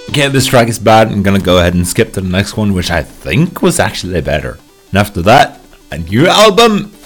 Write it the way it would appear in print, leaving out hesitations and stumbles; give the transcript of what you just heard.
Okay, this track is bad. I'm gonna go ahead and skip to the next one, which I think was actually better. And after that, a new album